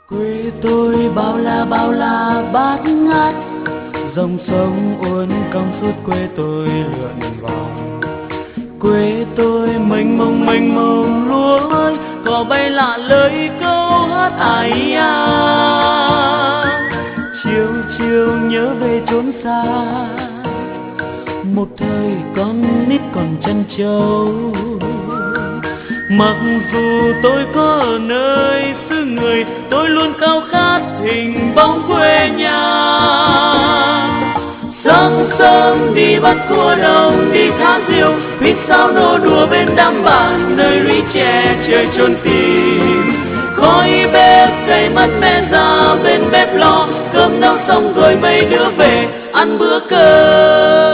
Quê tôi bao la bát ngát, dòng sông uốn cong suốt quê tôi lượn vòng. Quê tôi mênh mông lúa ơi, cỏ bay lạ lời câu hát ái à. Chiều chiều nhớ về chốn xa, một thời con nít còn chăn trâu. Mặc dù tôi có ở nơi xứ người, tôi luôn khao khát hình bóng quê nhà. Sáng sớm đi bắt cua đồng, đi thả diều, huýt sáo nô đùa bên đám bạn nơi lũy tre chơi chôn tìm. Khói bếp cây mất mẹ già bên bếp lò, cơm nấu xong rồi mấy đứa về ăn bữa cơm.